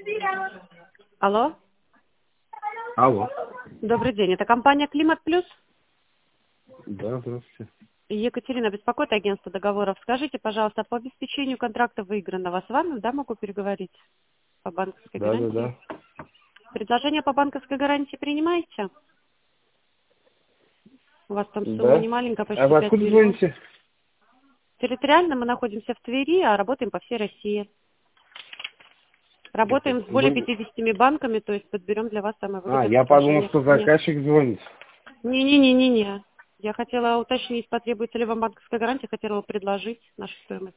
Алло, Алло. добрый день. Это компания «Климат Плюс». Да, здравствуйте. Екатерина беспокоит, агентство договоров. Скажите, пожалуйста, по обеспечению контракта выигранного с вами, да, могу переговорить по банковской Да, да, гарантии? да. Предложение по банковской гарантии принимаете? У вас там сумма Да. не маленькая, А почти вы 5 откуда миллионов. звоните? Территориально мы находимся в Твери, а работаем по всей России. Работаем с более Вы... 50 банками, то есть подберем для вас самое А, выгодное я подумал, предложение. что заказчик звонит. Не-не-не-не-не. Я хотела уточнить, потребуется ли вам банковская гарантия, хотела предложить нашу стоимость.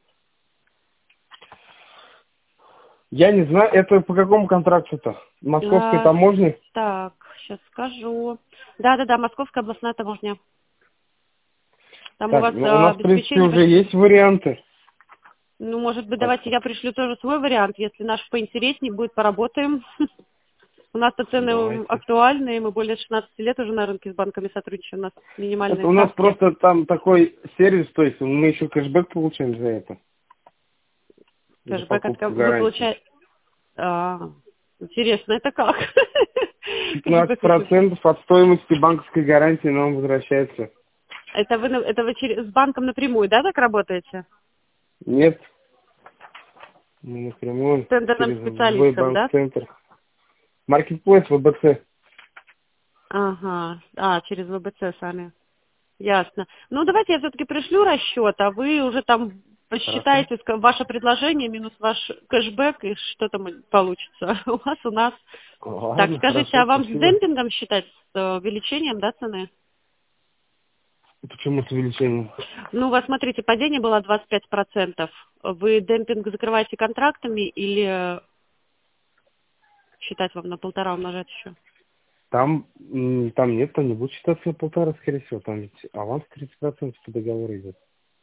Я не знаю, это по какому контракту-то? Московской А, таможни? так, сейчас скажу. Да-да-да, Московская областная таможня. Там у Так, вас ну у нас, в принципе, обеспечение уже почти... есть варианты. Ну, может быть, Так давайте что, я пришлю тоже свой вариант. Если наш поинтереснее будет, поработаем. У нас-то цены давайте. актуальные, мы более 16 лет уже на рынке с банками сотрудничаем, у нас Это минимальные у нас ставки. просто там такой сервис, то есть мы еще кэшбэк получаем за это. За Кэшбэк покупку вы гарантии. получаете... интересно, это как? Пятнадцать Кэшбэк вы получаете. процентов от стоимости банковской гарантии нам возвращается. Это вы с банком напрямую, да, так работаете? Нет, мы напрямую С тендерным через специалистом, да? Вебанк-центр. Маркетплейс ВБЦ. Ага, через ВБЦ сами. Ясно. Ну, давайте я все-таки пришлю расчет, а вы уже там Хорошо. посчитаете ваше предложение минус ваш кэшбэк, и что там получится. У нас. Так, Ладно, скажите, хорошо, а вам с спасибо. демпингом считать, с увеличением, да, цены? Почему с увеличением? Ну, у вас, смотрите, падение было 25%. Вы демпинг закрываете контрактами или считать вам на 1,5 умножать еще? Там нет, там не будет считаться на полтора, скорее всего. Там ведь аванс 30% по договору идет.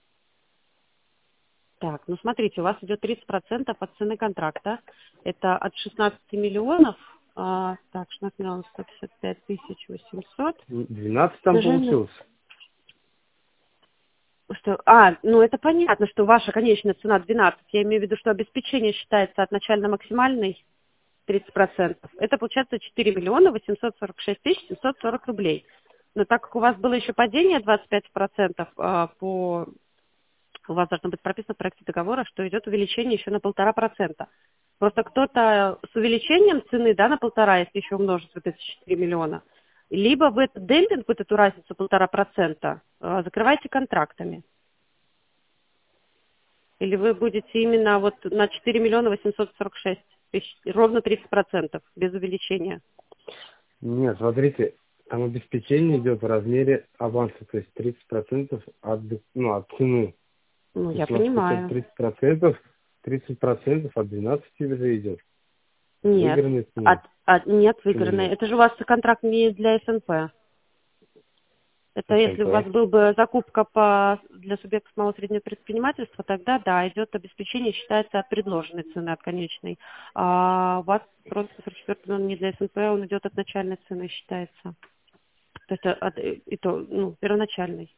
Так, ну смотрите, у вас идет 30% от цены контракта. Это от 16 миллионов, так, 16 миллионов 155 тысяч 800. 12 там Умножаем получилось. что, ну это понятно, что ваша конечная цена 12. Я имею в виду, что обеспечение считается от начально-максимальной 30%. Это получается 4 миллиона 846 тысяч 740 рублей. Но так как у вас было еще падение 25%, у вас должно быть прописано в проекте договора, что идет увеличение еще на 1,5%. Просто кто-то с увеличением цены, да, на 1,5, если еще умножить вот эти 4 миллиона, либо вы этот демпинг, вот эту разницу 1,5%, закрываете контрактами. Или вы будете именно вот на 4 миллиона 846 тысяч, ровно 30%, без увеличения. Нет, смотрите, там обеспечение идет в размере аванса, то есть 30% от цены. Ну, То я есть у нас получается понимаю. 30% от 12 уже идет. От Нет, выигранной цены. нет, Почему выигранное. нет? Это же у вас контракт не для СНП. Это если у вас СНП. был бы закупка для субъектов малого и среднего предпринимательства, тогда да, идет обеспечение, считается от предложенной цены, от конечной. А у вас просто 44 он не для СНП, он идет от начальной цены, считается. То есть первоначальной.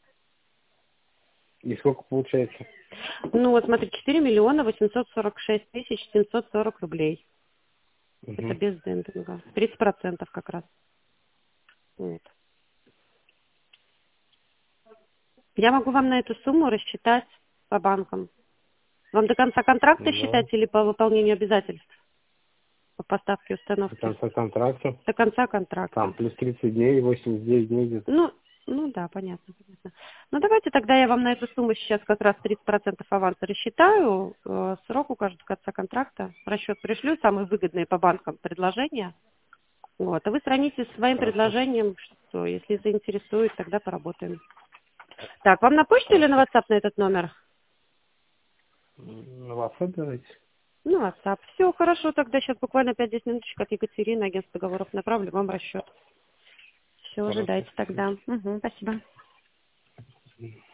И сколько получается? Ну вот смотри, 4 миллиона 846 тысяч 740 рублей. Это Угу. без демпинга. 30% как раз. Вот. Я могу вам на эту сумму рассчитать по банкам. Вам до конца контракта Да. считать или по выполнению обязательств? По поставке и До установке? конца контракта. До конца Там контракта. плюс 30 дней, 89 дней где-то. Ну да, понятно. Ну давайте тогда я вам на эту сумму сейчас как раз 30% аванса рассчитаю. Срок укажу до конца контракта. Расчет пришлю, самые выгодные по банкам предложения. Вот. А вы сравните с своим Хорошо. предложением, что если заинтересует, тогда поработаем. Так, вам на почту или на Хорошо. WhatsApp на этот номер? На WhatsApp давайте. Ну, WhatsApp. Все, хорошо, тогда сейчас буквально 5-10 минуточек от Екатерины, агентство договоров, направлю вам расчет. Все, Хорошо, ожидайте спасибо. тогда. Угу, спасибо.